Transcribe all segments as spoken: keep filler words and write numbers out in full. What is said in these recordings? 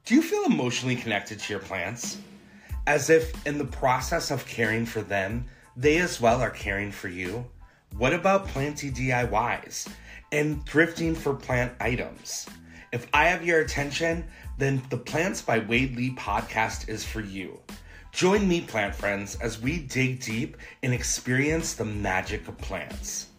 Do you feel emotionally connected to your plants? As if in the process of caring for them, they as well are caring for you? What about planty D I Ys and thrifting for plant items? If I have your attention, then the Plants by Wade Lee podcast is for you. Join me, plant friends, as we dig deep and experience the magic of plants.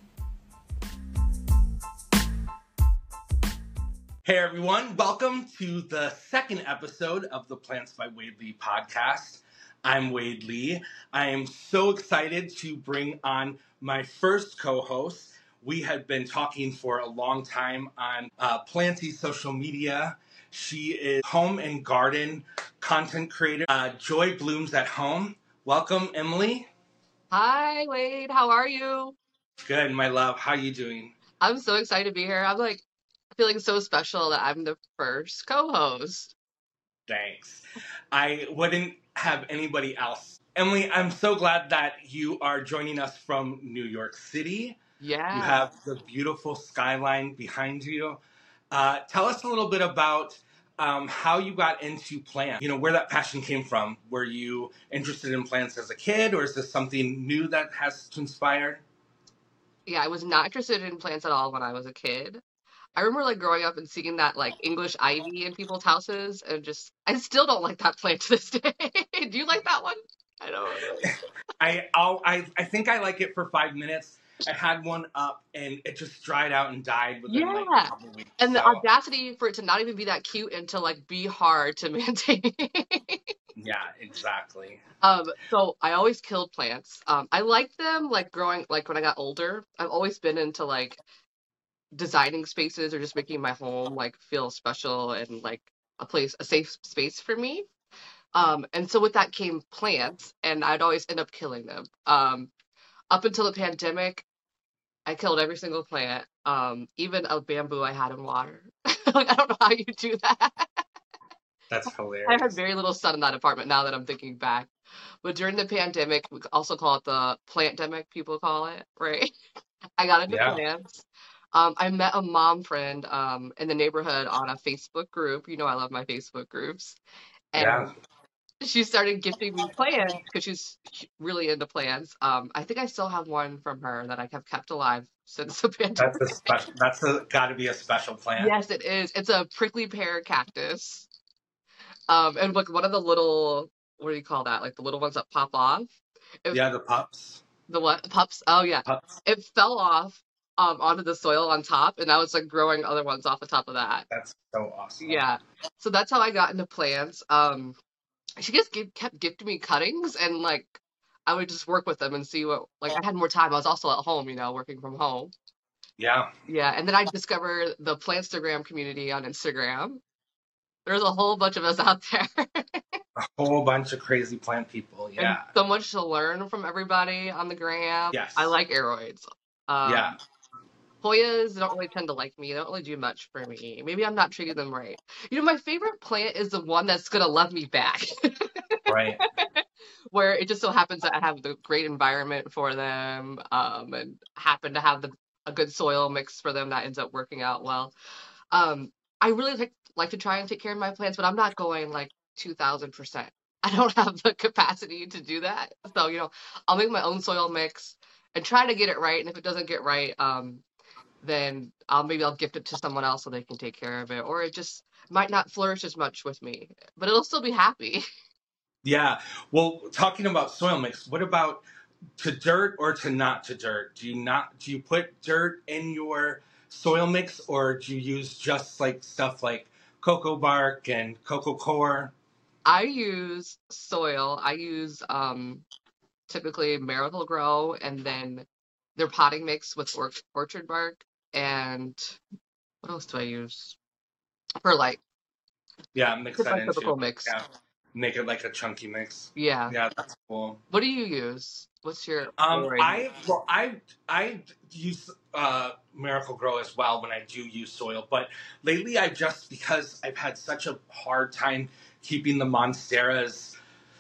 Hey everyone, welcome to the second episode of the Plants by Wade Lee podcast. I'm Wade Lee. I am so excited to bring on my first co-host. We had been talking for a long time on uh, Planty social media. She is home and garden content creator. Uh, Joy Blooms at Home. Welcome, Emily. Hi, Wade. How are you? Good, my love. How you doing? I'm so excited to be here. I'm like feeling so special that I'm the first co-host. Thanks. I wouldn't have anybody else. Emily, I'm so glad that you are joining us from New York City. Yeah. You have the beautiful skyline behind you. Uh, tell us a little bit about um, how you got into plants, you know, where that passion came from. Were you interested in plants as a kid, or is this something new that has transpired? Yeah, I was not interested in plants at all when I was a kid. I remember like growing up and seeing that like English ivy in people's houses and just I still don't like that plant to this day. Do you like that one? I don't know. I, I'll, I I think I like it for five minutes. I had one up and it just dried out and died within Yeah. like a couple weeks. And the so. audacity for it to not even be that cute and to like be hard to maintain. Yeah, exactly. Um, so I always killed plants. Um, I liked them like growing like when I got older. I've always been into like designing spaces or just making my home like feel special and like a place, a safe space for me. Um, and so with that came plants, and I'd always end up killing them. Um, up until the pandemic, I killed every single plant, um, even a bamboo I had in water. Like I don't know how you do that. That's hilarious. I had very little sun in that apartment now that I'm thinking back. But during the pandemic, we also call it the plant-demic, people call it, right? I got into Yeah. plants. Um, I met a mom friend um, in the neighborhood on a Facebook group. You know, I love my Facebook groups. And Yeah. she started gifting me plants because she's really into plants. Um, I think I still have one from her that I have kept alive since the pandemic. That's a special. That's a got to be a special plant. Yes, it is. It's a prickly pear cactus. Um, and like one of the little, what do you call that? Like the little ones that pop off. It, Yeah, the pups. The what? Pups? Oh yeah. Pups. It fell off um onto the soil on top, and I was like growing other ones off the top of that. That's so awesome. Yeah. So that's how I got into plants. Um, she just give, kept gifting me cuttings, and like I would just work with them and see what. Like I had more time. I was also at home, you know, working from home. Yeah. Yeah, and then I discovered the Plantstagram community on Instagram. There's a whole bunch of us out there. A whole bunch of crazy plant people. Yeah. And so much to learn from everybody on the gram. Yes. I like aeroids. Um, yeah. Hoyas don't really tend to like me. They don't really do much for me. Maybe I'm not treating them right. You know, my favorite plant is the one that's gonna love me back. Right. Where it just so happens that I have the great environment for them, um, and happen to have the a good soil mix for them that ends up working out well. Um, I really like like to try and take care of my plants, but I'm not going like two thousand percent. I don't have the capacity to do that. So, you know, I'll make my own soil mix and try to get it right. And if it doesn't get right, um, then I'll maybe I'll gift it to someone else so they can take care of it. Or it just might not flourish as much with me, but it'll still be happy. Yeah. Well, talking about soil mix, what about to dirt or to not to dirt? Do you not do you put dirt in your soil mix, or do you use just like stuff like cocoa bark and cocoa core? I use soil. I use um typically Miracle-Gro, and then their potting mix with or- orchard bark. And what else do I use? Perlite. Yeah, mix Just that my into typical mix. Yeah, make it like a chunky mix. Yeah. Yeah, that's cool. What do you use? What's your Um, favorite? I well, I I use uh, Miracle-Gro as well when I do use soil, but lately I just because I've had such a hard time keeping the Monstera's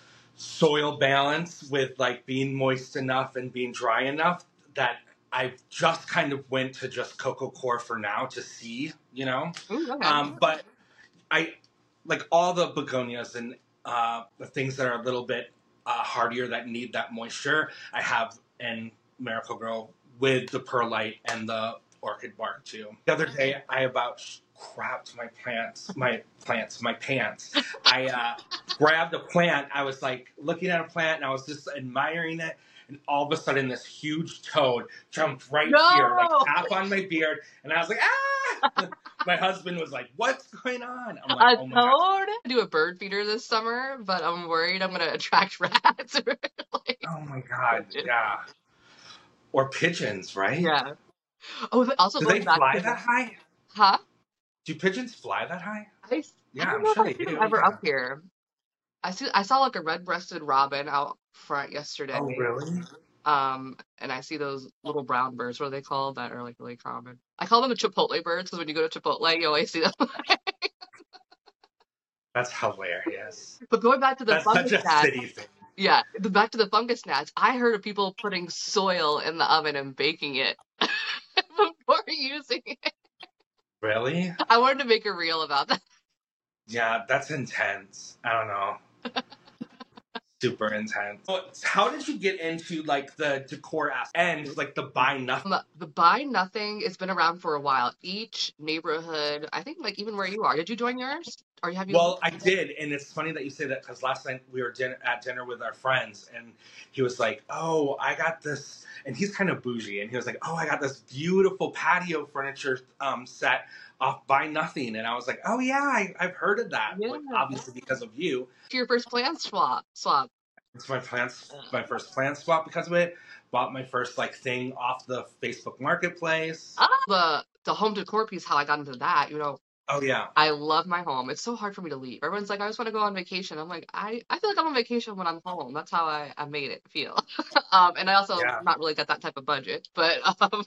soil balance with like being moist enough and being dry enough that I just kind of went to just cocoa core for now to see, you know. Ooh, okay. Um, but I like all the begonias and uh, the things that are a little bit uh, hardier that need that moisture, I have in Miracle-Gro with the perlite and the orchid bark too. The other day, I about crapped my plants, my plants, my pants. I uh, grabbed a plant. I was like looking at a plant and I was just admiring it. And all of a sudden, this huge toad jumped right No! here, like half on my beard. And I was like, ah! My husband was like, what's going on? I'm like, A oh my God. toad? I do a bird feeder this summer, but I'm worried I'm gonna attract rats. Like, Oh my God. pigeons. Yeah. Or pigeons, right? Yeah. Oh, but also Do they going back fly to the, that high? huh? Do pigeons fly that high? I, I Yeah, don't I'm know if sure I they see them do. ever Yeah. up here. I see I saw like a red-breasted robin out front Oh, yesterday. really? Um, and I see those little brown birds, what are they called? That are like really common. I call them the Chipotle birds because when you go to Chipotle, you always see them. That's hilarious. But going back to the That's such fungus a gnats, city thing. yeah, the, back to the fungus gnats. I heard of people putting soil in the oven and baking it before using it. Really? I wanted to make a reel about that. Yeah, that's intense. I don't know. Super intense. So how did you get into like the decor aspect and like the buy nothing? Um, the Buy Nothing has been around for a while. Each neighborhood, I think, like even where you are. Did you join yours, or have you? Well, I did, and it's funny that you say that because last night we were din- at dinner with our friends, and he was like, "Oh, I got this," and he's kind of bougie, and he was like, "Oh, I got this beautiful patio furniture um, set off Buy Nothing," and I was like, "Oh yeah, I, I've heard of that, Yeah. like, obviously because of you." Your first plant swap. Swap. It's my plants, my first plant swap because of it. Bought my first like thing off the Facebook Marketplace. Ah, the the home decor piece. How I got into that. You know, Oh yeah, I love my home. It's so hard for me to leave. Everyone's like, I just want to go on vacation. I'm like, I, I feel like I'm on vacation when I'm home. That's how I, I made it feel. um, and I also yeah, not really got that type of budget. But um,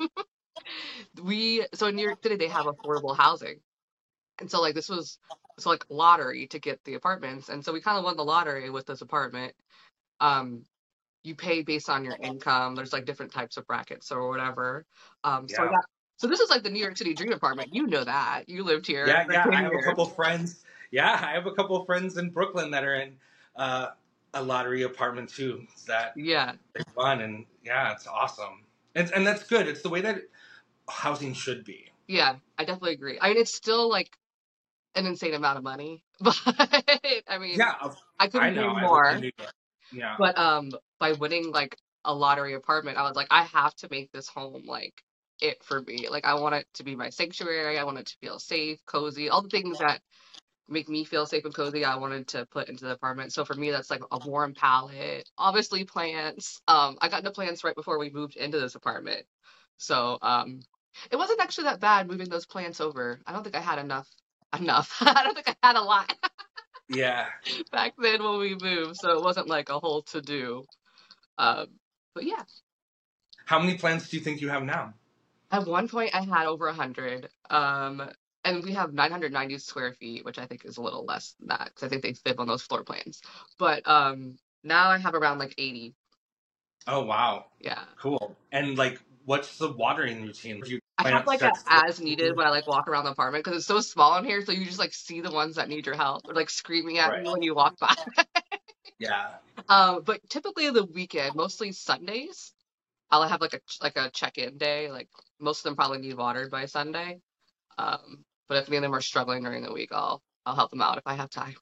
we so in New York City they have affordable housing, and so like this was so like lottery to get the apartments, and so we kind of won the lottery with this apartment. Um, you pay based on your income. There's like different types of brackets or whatever. Um, so I yeah. got so this is like the New York City dream apartment. You know that. You lived here Yeah, for yeah. I ten have a years. couple friends. Yeah, I have a couple friends in Brooklyn that are in uh, a lottery apartment too. That Yeah. it's fun and yeah, it's awesome. And and that's good. It's the way that housing should be. Yeah, I definitely agree. I mean, it's still like an insane amount of money, but I mean, Yeah, of- I I couldn't know. dream I lived in more. New York. Yeah, But um, by winning like a lottery apartment, I was like, I have to make this home like it for me. Like, I want it to be my sanctuary. I want it to feel safe, cozy, all the things that make me feel safe and cozy. I wanted to put into the apartment. So for me, that's like a warm palette, obviously plants. Um, I got into plants right before we moved into this apartment. So um, it wasn't actually that bad moving those plants over. I don't think I had enough. Enough. I don't think I had a lot yeah. back then when we moved, so it wasn't like a whole to do. Um, but yeah, How many plants do you think you have now? at one point I had over a hundred. Um, and we have nine hundred ninety square feet, which I think is a little less than that because I think they fit on those floor plans. But um, now I have around like eighty. Oh wow, Yeah. cool. And like, what's the watering routine? Do you I have plant like a starts? as needed when I like walk around the apartment because it's so small in here, so you just like see the ones that need your help or like screaming at Right. you when you walk by. Yeah. Um, but typically the weekend, mostly Sundays, I'll have like a like a check-in day. Like most of them probably need watered by Sunday. Um, but if any of them are struggling during the week, I'll I'll help them out if I have time.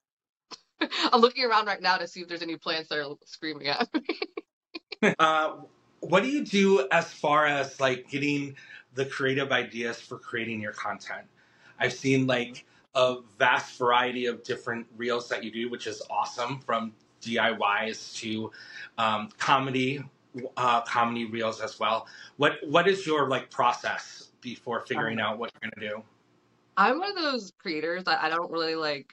I'm looking around right now to see if there's any plants that are screaming at me. Uh, what do you do as far as like getting the creative ideas for creating your content? I've seen like a vast variety of different reels that you do, which is awesome, from D I Ys to um, comedy, uh, comedy reels as well. What what is your like process before figuring Um, out what you're gonna do? I'm one of those creators that I don't really like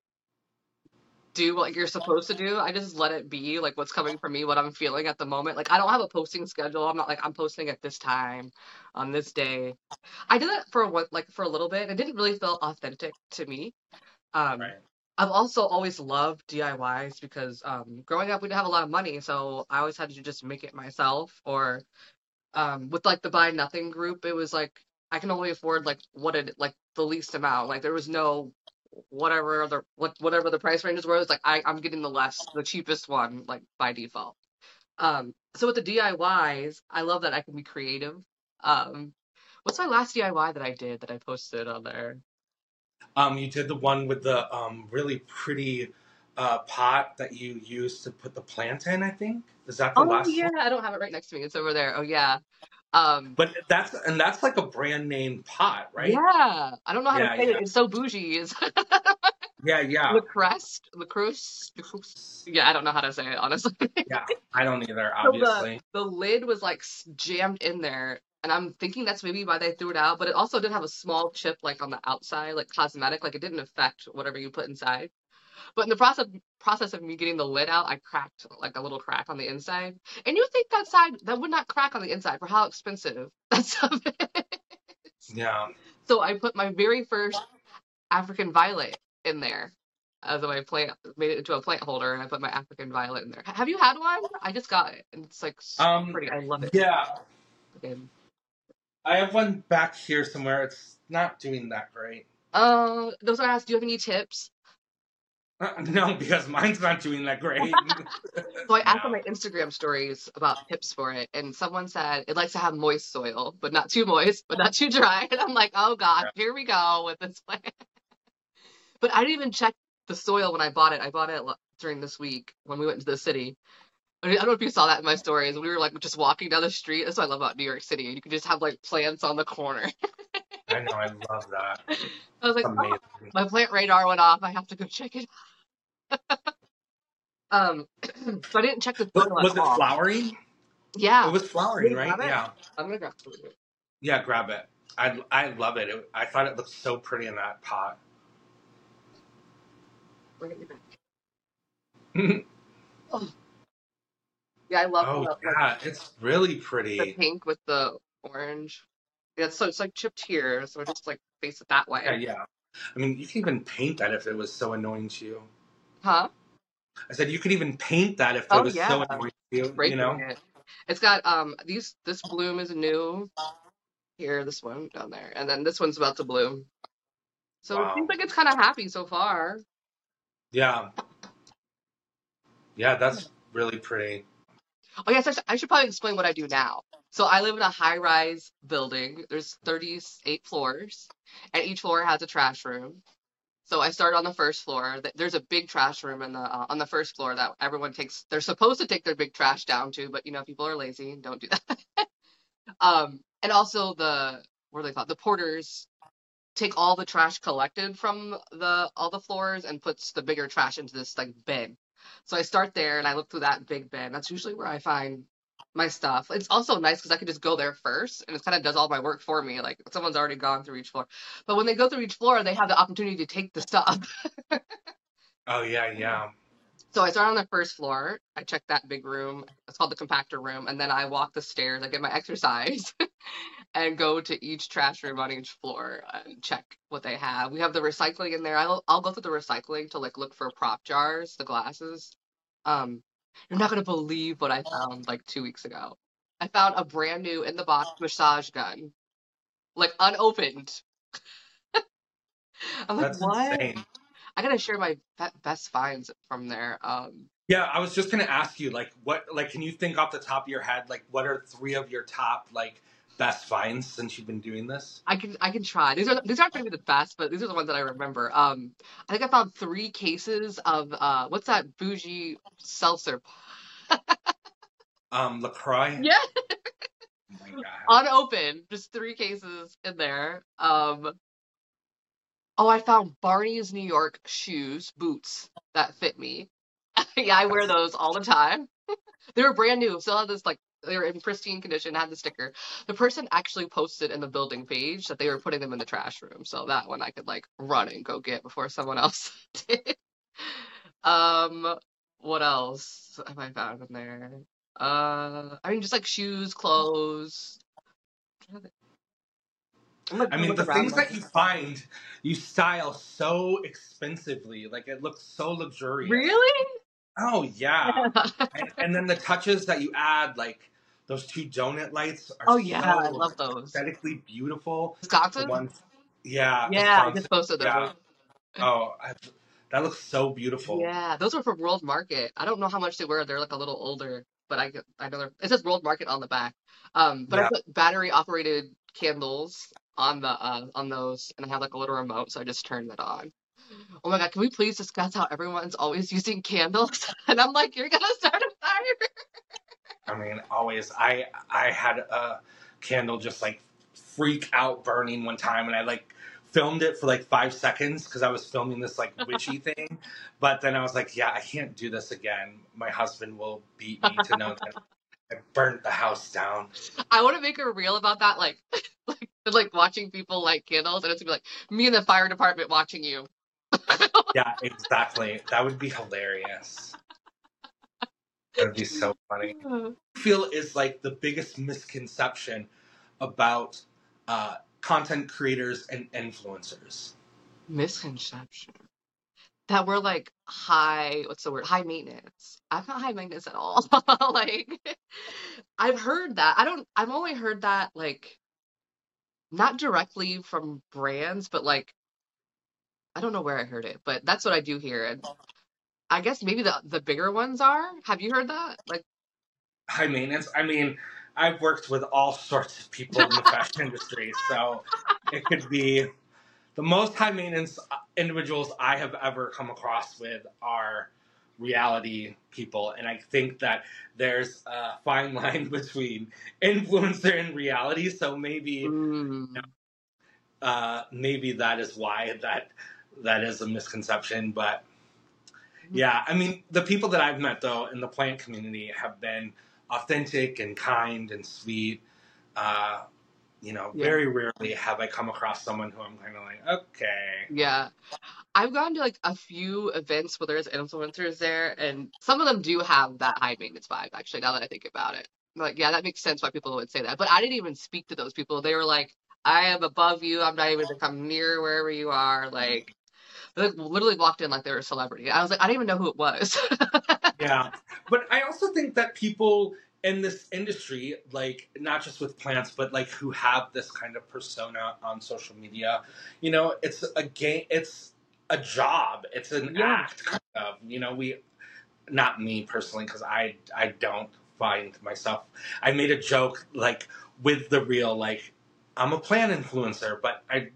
do what you're supposed to do. I just let it be like what's coming from me, what I'm feeling at the moment. Like I don't have a posting schedule. I'm not like I'm posting at this time on this day. I did that for what like for a little bit. It didn't really feel authentic to me. Um, Right. I've also always loved D I Ys because um, growing up we didn't have a lot of money, so I always had to just make it myself. Or um, with like the Buy Nothing group, it was like I can only afford like what it like the least amount. Like there was no whatever the what whatever the price ranges were. It's like I I'm getting the less the cheapest one like by default. Um, so with the D I Ys, I love that I can be creative. Um, what's my last D I Y that I did that I posted on there? Um, you did the one with the um really pretty uh pot that you used to put the plant in, I think. Is that the Oh last yeah, one? I don't have it right next to me. It's over there. Oh yeah. Um, But that's and that's like a brand name pot, right? yeah. I don't know how to Yeah, say it. yeah. It's so bougie. It's Yeah, yeah. Le Crest, Le Crust. Yeah, I don't know how to say it honestly. Yeah. I don't either, So the obviously. the lid was like s- jammed in there, and I'm thinking that's maybe why they threw it out. But it also did have a small chip like on the outside, like cosmetic, like it didn't affect whatever you put inside. But in the process process of me getting the lid out, I cracked like a little crack on the inside. And you think that side that would not crack on the inside for how expensive that stuff is. Yeah. So I put my very first African violet in there as my plant, made it into a plant holder, and I put my African violet in there. Have you had one? I just got it, and it's like so Um, pretty. I love it. yeah. Again. I have one back here somewhere. It's not doing that great. Uh, those are asked. Do you have any tips? Uh, no, because mine's not doing that great. So I asked on No. my Instagram stories about tips for it, and someone said it likes to have moist soil, but not too moist, but not too dry. And I'm like, oh gosh, Yeah. here we go with this plant. But I didn't even check the soil when I bought it. I bought it during this week when we went into the city. I mean, I don't know if you saw that in my stories. We were like just walking down the street. That's what I love about New York City. You can just have like plants on the corner. I know, I love that. I was It's like, oh, amazing. my plant radar went off. I have to go check it. Um, so I didn't check the Was, soil at was it all. flowering? It Yeah. was You flowering, gonna right? grab it? Yeah. I'm gonna grab it. Yeah, grab it. I I love it. it. I thought it looked so pretty in that pot. Bring it back. Oh, yeah, I love Oh the like yeah, it's really the pretty. pink with the orange. Yeah, so it's like chipped here, so I just like face it that Yeah, way. yeah. I mean, you can even paint that if it was so annoying to you. Huh? I said you could even paint that if it Oh was yeah, so annoying to you. You breaking know? it. It's got um these this bloom is new here, this one down there, and then this one's about to bloom. So it seems Wow. like it's kind of happy so far. Yeah, yeah. That's really pretty. Oh yes, I should, I should probably explain what I do now. So I live in a high-rise building. There's thirty-eight floors, and each floor has a trash room. So I started on the first floor. Th- There's a big trash room in the uh, on the first floor that everyone takes. They're supposed to take their big trash down to, but you know people are lazy and don't do that. Um, and also the what are they called? The porters take all the trash collected from the all the floors and puts the bigger trash into this like bin. So I start there and I look through that big bin. That's usually where I find my stuff. It's also nice because I can just go there first and it kind of does all my work for me. Like someone's already gone through each floor. But when they go through each floor, they have the opportunity to take the stuff. Oh yeah, yeah. So I start on the first floor. I check that big room. It's called the compactor room. And then I walk the stairs. I get my exercise and go to each trash room on each floor and check what they have. We have the recycling in there. I'll I'll go through the recycling to like look for prop jars, the glasses. Um, you're not gonna believe what I found like two weeks ago. I found a brand new in the box massage gun, like unopened. I'm like, That's what? insane. I gotta share my be- best finds from there. Um, Yeah, I was just gonna ask you, like, what, like, can you think off the top of your head, like, what are three of your top, like, best finds since you've been doing this? I can I can try. These are these aren't gonna be the best, but these are the ones that I remember. Um, I think I found three cases of uh, what's that bougie seltzer? Um, Lacroix. Yeah, Oh my god. unopened, just three cases in there. Um, oh, I found Barney's New York shoes, boots that fit me. Yeah, I wear That's those all the time. They were brand new, still had this like they were in pristine condition, had the sticker. The person actually posted in the building page that they were putting them in the trash room, so that one I could like run and go get before someone else did. Um, what else have I found in there? Uh, I mean, just like shoes, clothes. I'm like I gonna mean, look the around. things Like, that you find, you style so expensively. Like, it looks so luxurious. really? Oh, yeah. And, and then the touches that you add, like, those two donut lights are Oh yeah, I so love those. aesthetically beautiful. The Wisconsin? ones, yeah, Yeah, I Wisconsin. just posted Yeah. those. Oh, I, that looks so beautiful. Yeah, those are from World Market. I don't know how much they were. They're like a little older, but I I know they're, it says World Market on the back. Um, but I Yeah. put battery operated candles on the uh on those, and I have like a little remote, so I just turn that on. Oh my God, can we please discuss how everyone's always using candles? And I'm like, you're gonna start a fire. I mean, always. I I had a candle just like freak out burning one time, and I like filmed it for like five seconds because I was filming this like witchy thing. But then I was like, yeah, I can't do this again. My husband will beat me to know that I burnt the house down. I want to make a reel about that, like, like, like watching people light candles, and it's gonna be like me and the fire department watching you. Yeah, exactly. That would be hilarious. That would be so funny. I feel is like the biggest misconception about uh, content creators and influencers. Misconception. That we're like high, what's the word? High maintenance. I'm not high maintenance at all. Like, I've heard that. I don't, I've only heard that like not directly from brands, but like I don't know where I heard it, but that's what I do hear. And I guess maybe the the bigger ones are. Have you heard that? Like, High maintenance. I mean, I've worked with all sorts of people in the fashion industry, so it could be the most high maintenance individuals I have ever come across with are reality people, and I think that there's a fine line between influencer and reality. So maybe, you know, mm, uh, maybe that is why that that is a misconception. But yeah, I mean, the people that I've met though in the plant community have been authentic and kind and sweet. Uh, you know, yeah, very rarely have I come across someone who I'm kind of like, okay, yeah. I've gone to like a few events where there's influencers there, and some of them do have that high maintenance vibe, actually, now that I think about it. Like, yeah, that makes sense why people would say that. But I didn't even speak to those people. They were like, I am above you. I'm not even gonna come near wherever you are. Like, they like, literally walked in like they were a celebrity. I was like, I didn't even know who it was. yeah. But I also think that people in this industry, like not just with plants, but like who have this kind of persona on social media, you know, it's a game, it's a job, it's an Yeah. act, kind of. You know, we, not me personally, because I I don't find myself. I made a joke like with the real like I'm a plant influencer, but I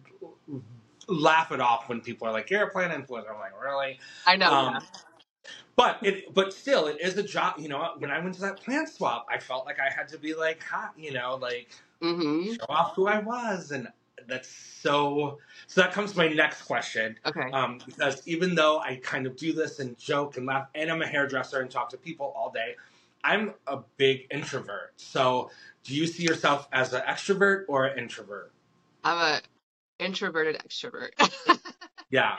laugh it off when people are like, "You're a plant influencer." I'm like, really? I know, Um, yeah. but it, but still, it is a job. You know, when I went to that plant swap, I felt like I had to be like, hot, you know, like Mm-hmm. show off who I was, and that's so. So that comes to my next question, Okay. um, because even though I kind of do this and joke and laugh, and I'm a hairdresser and talk to people all day, I'm a big introvert. So, do you see yourself as an extrovert or an introvert? I'm a introverted extrovert. Yeah,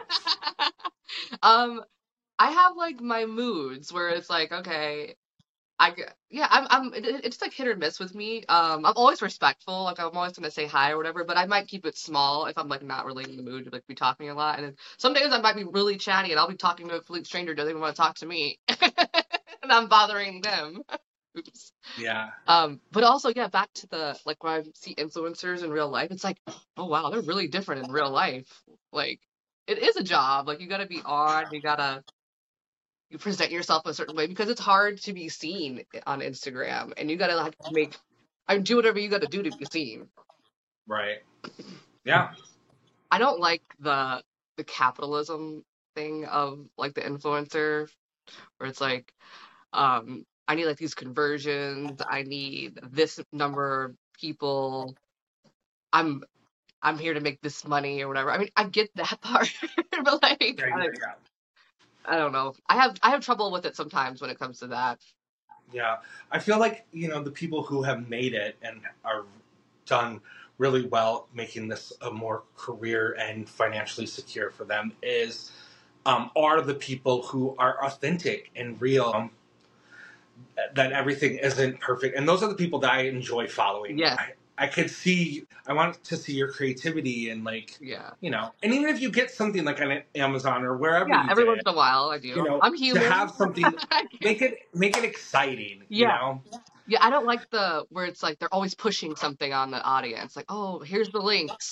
Um, I have like my moods where it's like, okay, I g- yeah, I'm I'm it, it- it's like hit or miss with me. Um, I'm always respectful, like I'm always gonna say hi or whatever, but I might keep it small if I'm like not really in the mood to like be talking a lot. And then some days I might be really chatty and I'll be talking to a complete stranger who doesn't even want to talk to me, and I'm bothering them. Oops. yeah, Um, but also, yeah, back to the like when I see influencers in real life, it's like, oh wow, they're really different in real life. Like, it is a job. Like, you gotta be on, you gotta you present yourself a certain way because it's hard to be seen on Instagram, and you gotta like make I do whatever you gotta do to be seen. right, yeah, I don't like the the capitalism thing of like the influencer where it's like, um, I need like these conversions, I need this number of people. I'm I'm here to make this money or whatever. I mean, I get that part, but like, yeah, I yeah, don't, yeah. I don't know. I have I have trouble with it sometimes when it comes to that. Yeah, I feel like you know the people who have made it and are done really well, making this a more career and financially secure for them is um, are the people who are authentic and real. Um, that everything isn't perfect, and those are the people that I enjoy following. Yes, I I could see. I want to see your creativity and like yeah, you know, and even if you get something like on Amazon or wherever yeah. you Every get once it, in a while, I you do. know, I'm to human. have something, I get- make it make it exciting. You yeah, know, yeah. I don't like the where it's like they're always pushing something on the audience. Like, oh, here's the links.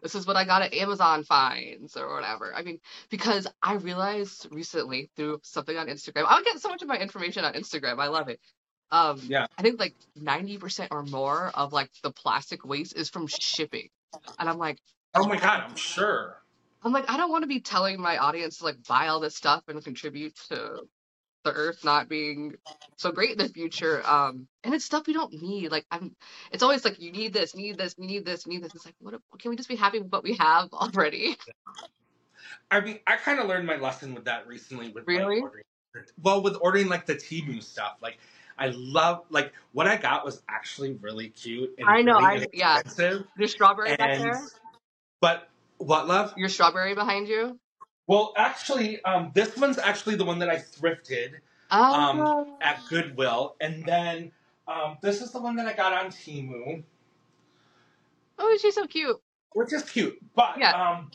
This is what I got at Amazon finds or whatever. I mean, because I realized recently through something on Instagram, I get so much of my information on Instagram. I love it. Um, Yeah. I think like ninety percent or more of like the plastic waste is from shipping. And I'm like, Oh my God, I'm sure. I'm like, I don't want to be telling my audience to like buy all this stuff and contribute to the earth not being so great in the future. Um, and it's stuff we don't need. Like I'm, it's always like you need this, need this, need this, need this. It's like, what? Can we just be happy with what we have already? I mean, I kind of learned my lesson with that recently with like Really? ordering. Well, with ordering like the Temu stuff, like I love like what I got was actually really cute and I know. really I yeah. inexpensive. Your strawberry back And there. but what, love? Your strawberry behind you. Well, actually, um, this one's actually the one that I thrifted um, Oh. at Goodwill, and then um, this is the one that I got on Temu, Oh, she's so cute. which is cute. But Yeah. um,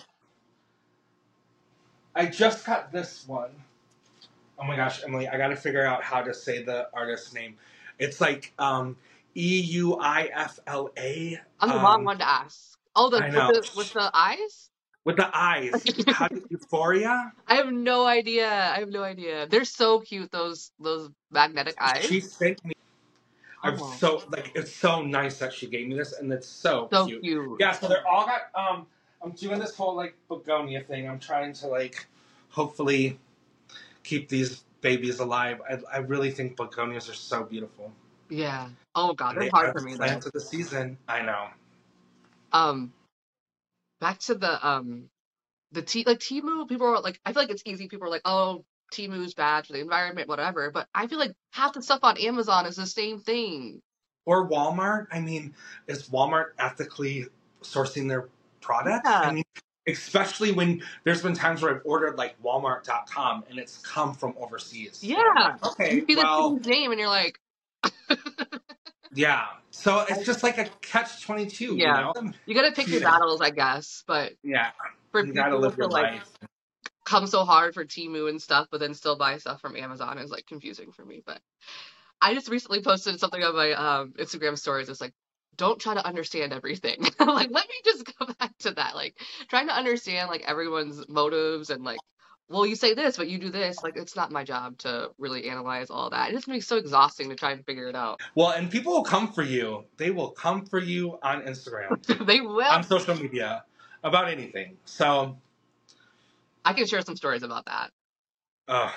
I just got this one. Oh my gosh, Emily, I got to figure out how to say the artist's name. It's like um, E U I F L A. I'm the um, wrong one to ask. Oh, the I with know. the, with the eyes. With the eyes. How do Euphoria? I have no idea. I have no idea. They're so cute. Those those magnetic eyes. She sent me. I'm Oh. so like it's so nice that she gave me this, and it's so, So cute. cute. Yeah, so they're all got. Um, I'm doing this whole like begonia thing. I'm trying to like, hopefully, keep these babies alive. I I really think begonias are so beautiful. Yeah. Oh God, And they're they hard are for the me though. plants of the season. I know. Um, back to the um the T like Temu. People are like, I feel like it's easy. People are like, oh, Temu's bad for the environment, whatever. But I feel like half the stuff on Amazon is the same thing. Or Walmart. I mean, is Walmart ethically sourcing their products? Yeah. I mean, especially when there's been times where I've ordered like Walmart dot com and it's come from overseas. And I'm Yeah. like, okay, You see the well, Temu's name and you're like, yeah. So it's just like a catch twenty-two, yeah. you know? You gotta pick your Yeah. battles, I guess. But Yeah. for You gotta people live to your like life. come so hard for Temu and stuff, but then still buy stuff from Amazon is like confusing for me. But I just recently posted something on my um, Instagram stories. It's like, don't try to understand everything. Like, let me just go back to that. Like, trying to understand like everyone's motives and like, well, you say this, but you do this. Like, it's not my job to really analyze all that. It just makes it so exhausting to try and figure it out. Well, and people will come for you. They will come for you on Instagram, They will. on social media, about anything. So, I can share some stories about that. uh,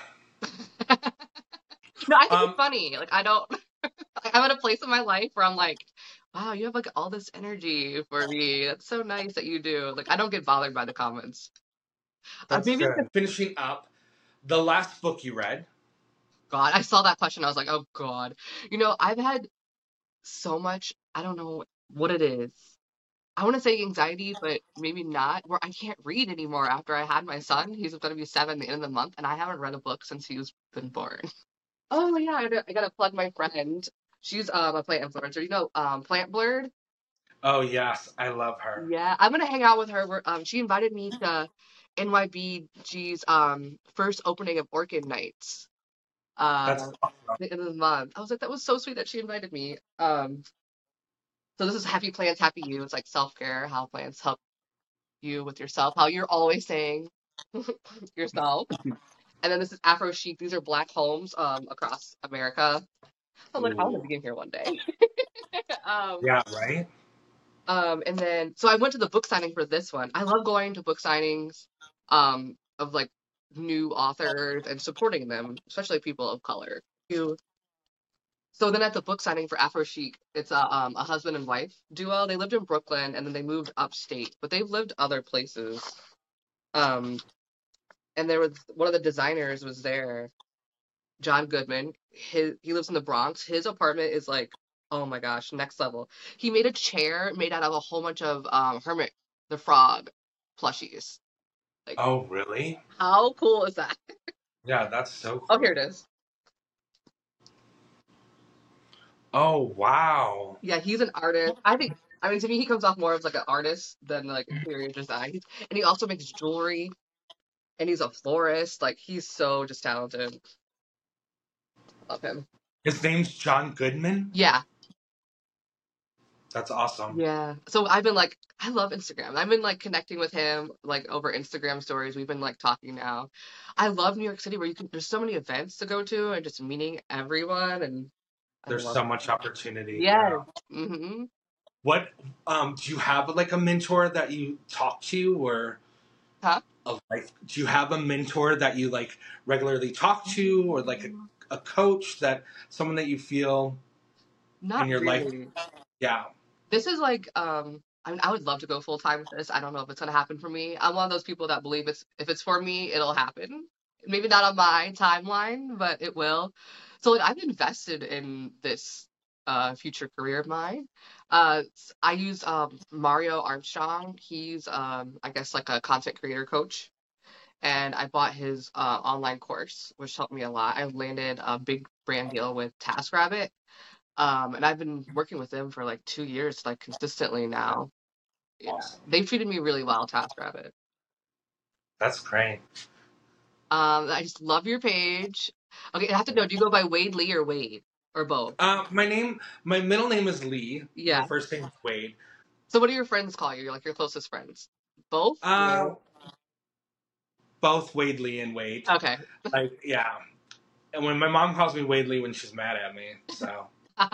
No, I think Um, it's funny. Like, I don't. Like, I'm at a place in my life where I'm like, wow, you have like all this energy for me. That's so nice that you do. Like, I don't get bothered by the comments. Uh, that's maybe good. Finishing up, the last book you read. God, I saw that question. I was like, oh God. You know, I've had so much, I don't know what it is. I want to say anxiety, but maybe not, where I can't read anymore after I had my son. He's going to be seven at the end of the month, and I haven't read a book since he was been born. Oh yeah, I gotta, I gotta plug my friend. She's um, a plant influencer. You know, um, Plant Blurred. Oh, yes. I love her. Yeah, I'm gonna hang out with her. We're, um, she invited me to N Y B G's um first opening of Orchid Nights. That's Uh, awesome. the end of the month. I was like, that was so sweet that she invited me. Um, so this is Happy Plants, Happy You. It's like self-care, how plants help you with yourself, how you're always saying yourself. And then this is Afro Chic. These are black homes um across America. I'm like, I want to Ooh. be in here one day. um, Yeah, right? um, and then so I went to the book signing for this one. I love going to book signings um of like new authors and supporting them, especially people of color. You So then at the book signing for Afro Chic, it's a um a husband and wife duo. They lived in Brooklyn and then they moved upstate, but they've lived other places. Um, and there was one of the designers was there, John Goodman. His he lives in the Bronx. His apartment is like, oh my gosh, next level. He made a chair made out of a whole bunch of um Hermit the Frog plushies. Like, Oh, really? how cool is that? Yeah, that's so cool. Oh, here it is. Oh, wow. Yeah, he's an artist. I think, I mean, to me, he comes off more as like an artist than like interior design. He's, and he also makes jewelry, and he's a florist. Like, he's so just talented. Love him. His name's John Goodman? Yeah. That's awesome. Yeah. So I've been like, I love Instagram. I've been like connecting with him like over Instagram stories. We've been like talking now. I love New York City where you can, there's so many events to go to and just meeting everyone. And I There's love so it. much opportunity. Yes. Yeah. Mm-hmm. What um do you have like a mentor that you talk to, or Huh? a, like do you have a mentor that you like regularly talk to, or like a, a coach, that someone that you feel Not in your life? really. Yeah. This is like, um, I mean, I would love to go full time with this. I don't know if it's gonna happen for me. I'm one of those people that believe it's if it's for me, it'll happen. Maybe not on my timeline, but it will. So like I've invested in this uh future career of mine. Uh s- I use um Mario Armstrong. He's um I guess like a content creator coach. And I bought his uh, online course, which helped me a lot. I landed a big brand deal with TaskRabbit, um, and I've been working with them for like two years, like consistently now. Yeah, Awesome. they've treated me really well, TaskRabbit. That's great. Um, I just love your page. Okay, I have to know, do you go by Wade Lee or Wade or both? Uh, my name, my middle name is Lee. My Yeah. first name is Wade. So what do your friends call you? Like your closest friends? Both? Uh, both Wade Lee and Wade. Okay. Like, yeah. And when my mom calls me Wade Lee when she's mad at me, so.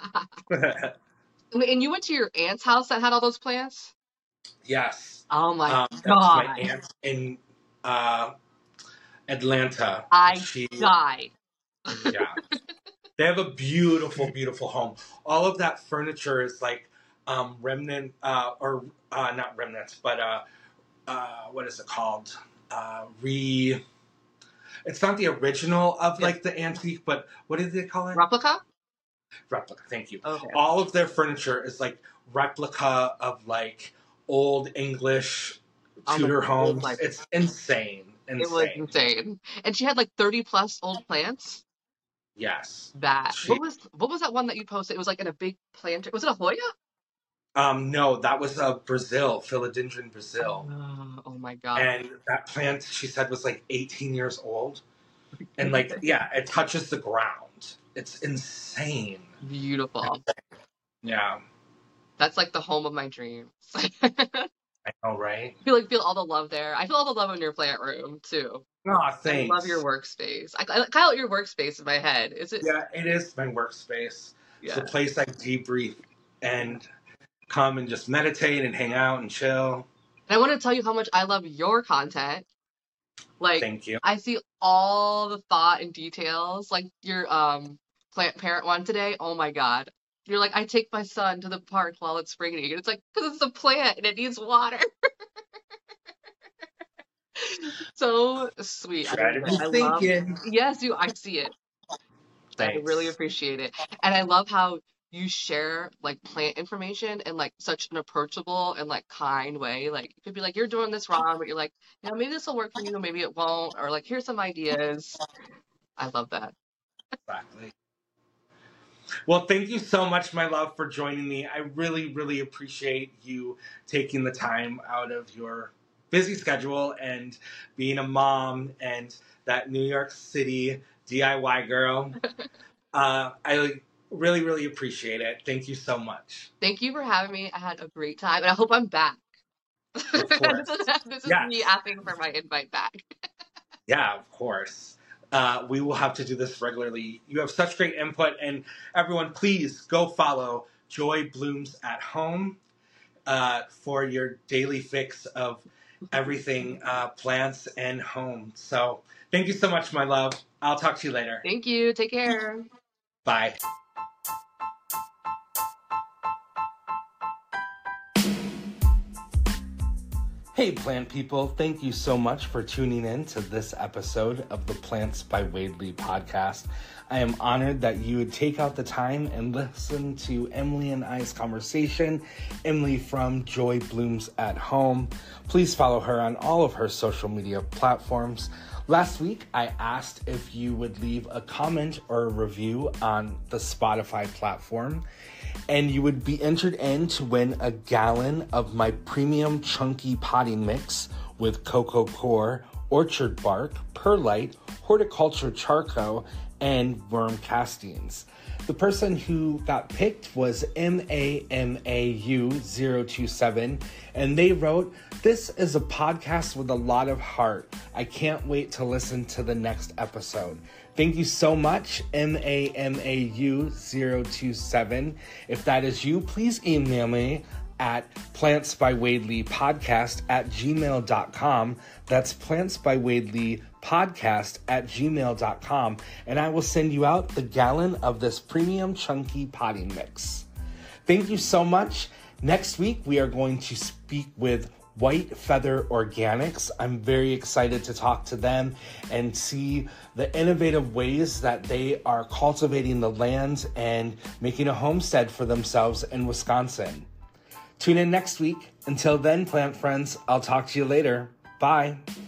And you went to your aunt's house that had all those plants? Yes. Oh my um, that's God. my aunt in uh, Atlanta. I she, died. yeah. They have a beautiful, beautiful home. All of that furniture is like um, remnant, uh, or uh, not remnants, but uh, uh, what is it called? Uh, re. It's not the original of Yeah. like the antique, but what did they call it? Replica? Replica. Thank you. Okay. All of their furniture is like replica of like old English Oh, Tudor like old homes. life. It's insane. Insane. It was insane. And she had like thirty plus old plants. Yes. That She- what was what was that one that you posted? It was like in a big planter. Was it a Hoya? Um, no, that was uh, Brazil, Philodendron Brazil. Oh, oh my God. And that plant, she said, was like eighteen years old. And like, yeah, it touches the ground. It's insane. Beautiful. Yeah. That's like the home of my dreams. I know, right? feel like feel all the love there. I feel all the love in your plant room too. Aw, thanks. I love your workspace. I, I call it your workspace in my head. Is it? Yeah, it is my workspace. It's Yeah. the place I debrief and come and just meditate and hang out and chill. And I want to tell you how much I love your content. Like, Thank you. I see all the thought and details. Like your um plant parent one today. Oh my God. You're like, I take my son to the park while it's raining. And it's like, because it's a plant and it needs water. So sweet. I, Try to love be it. I love, thinking. yes, you. I see it. I really Thanks. appreciate it. And I love how you share like plant information in like such an approachable and like kind way. Like you could be like, you're doing this wrong, but you're like, you know, maybe this will work for you, maybe it won't, or like here's some ideas. I love that. Exactly. Well, thank you so much, my love, for joining me. I really, really appreciate you taking the time out of your busy schedule and being a mom and that New York City D I Y girl. uh, I really, really appreciate it. Thank you so much. Thank you for having me. I had a great time, and I hope I'm back. Of course. this is, this is Yes. me asking for my invite back. Yeah, of course. Uh, we will have to do this regularly. You have such great input, and everyone, please go follow Joy Blooms at Home uh, for your daily fix of everything uh, plants and home. So thank you so much, my love. I'll talk to you later. Thank you. Take care. Bye. Hey, plant people. Thank you so much for tuning in to this episode of the Plants by Wade Lee podcast. I am honored that you would take out the time and listen to Emily and I's conversation. Emily from Joy Blooms at Home. Please follow her on all of her social media platforms. Last week, I asked if you would leave a comment or a review on the Spotify platform, and you would be entered in to win a gallon of my premium chunky potting mix with cocoa core, orchard bark, perlite, horticulture charcoal, and worm castings. The person who got picked was M A M A U zero two seven, and they wrote, "This is a podcast with a lot of heart. I can't wait to listen to the next episode." Thank you so much, M A M A U zero two seven. If that is you, please email me at plantsbywadleypodcast at gmail dot com. That's plantsbywadleypodcast at gmail dot com. And I will send you out the gallon of this premium chunky potting mix. Thank you so much. Next week, we are going to speak with White Feather Organics. I'm very excited to talk to them and see the innovative ways that they are cultivating the land and making a homestead for themselves in Wisconsin. Tune in next week. Until then, plant friends, I'll talk to you later. Bye.